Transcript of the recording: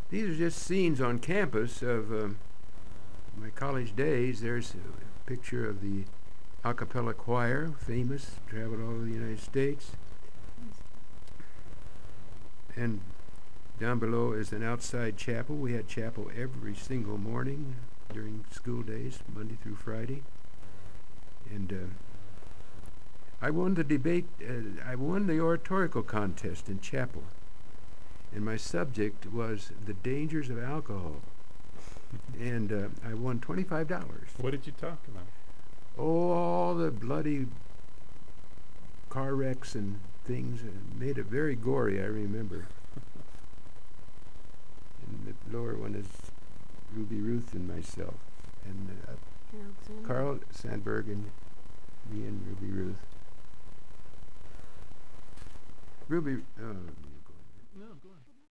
These are just scenes on campus of my college days. There's a picture of the a cappella choir, famous, traveled all over the United States. And down below is an outside chapel. We had chapel every single morning during school days, Monday through Friday. And I won the debate, I won the oratorical contest in chapel. And my subject was the dangers of alcohol. And I won $25. What did you talk about? Oh, all the bloody car wrecks and things. Made it very gory, I remember. And the lower one is Ruby Ruth and myself. And Carl Sandburg and me and Ruby Ruth. Ruby,